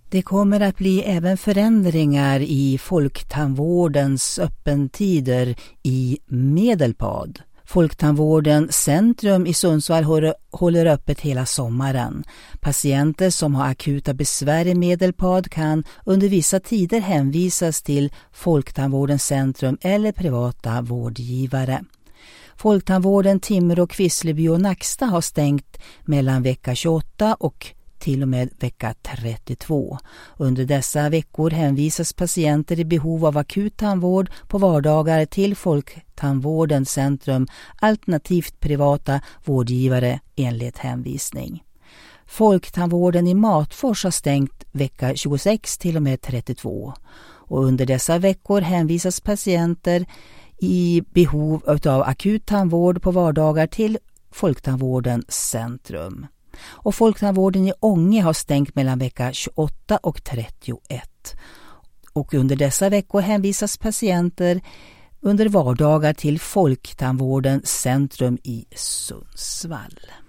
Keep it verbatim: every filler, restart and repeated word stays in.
Det kommer att bli även förändringar i folktandvårdens öppentider i Medelpad. Folktandvården Centrum i Sundsvall håller öppet hela sommaren. Patienter som har akuta besvär i Medelpad kan under vissa tider hänvisas till Folktandvården Centrum eller privata vårdgivare. Folktandvården Timrå, Kvissleby och Nacksta har stängt mellan vecka tjugoåtta och till och med vecka trettiotvå. Under dessa veckor hänvisas patienter i behov av akut tandvård på vardagar till Folktandvården Centrum alternativt privata vårdgivare enligt hänvisning. Folktandvården i Matfors har stängt vecka tjugosex till och med trettiotvå. Och under dessa veckor hänvisas patienter i behov av akut tandvård på vardagar till Folktandvården Centrum. Och Folktandvården i Ånge har stängt mellan vecka tjugoåtta och trettioett. Och under dessa veckor hänvisas patienter under vardagar till Folktandvården Centrum i Sundsvall.